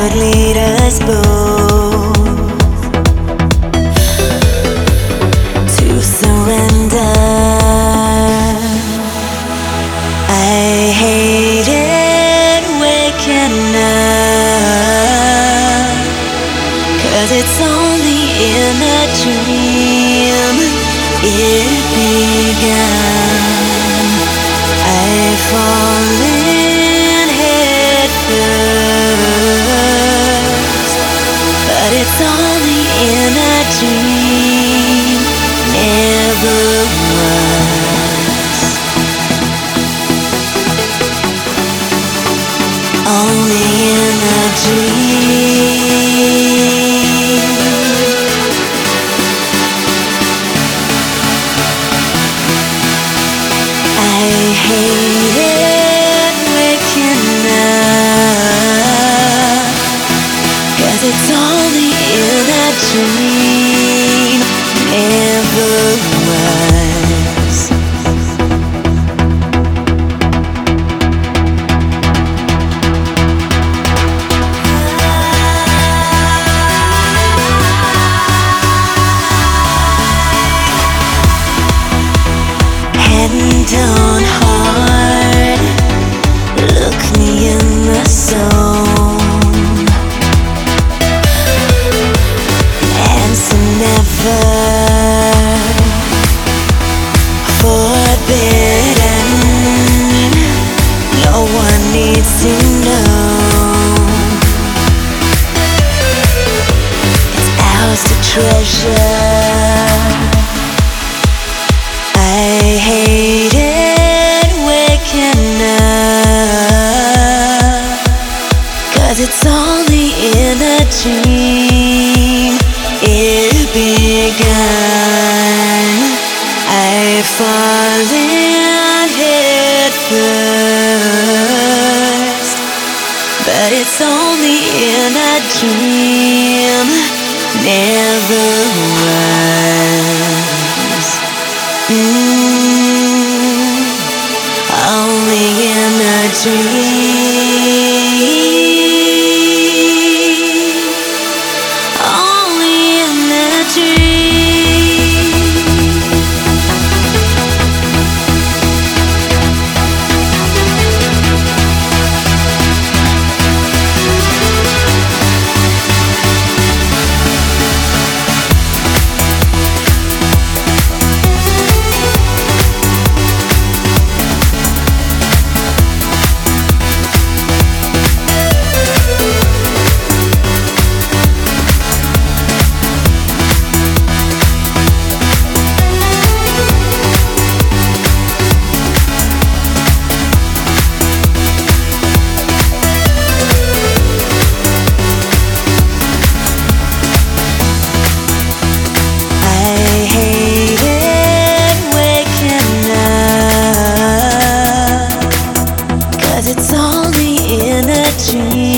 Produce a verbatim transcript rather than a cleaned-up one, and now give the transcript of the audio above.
would lead us both to surrender. I hated waking up, 'cause it's only in a dream it began. I've fallen head first, but it's only in a dream, never was. Only in a dream. I hated waking up, 'cause it's only in a dream, never was. Head down hard, look me in the soul. Answer never, forbidden. No one needs to know. It's ours to treasure. I hated waking up, 'cause it's only in a dream it began. I've fallen head first, but it's only in a dream, never was. Mm, only in a dream, only in a dream. It's only in a dream.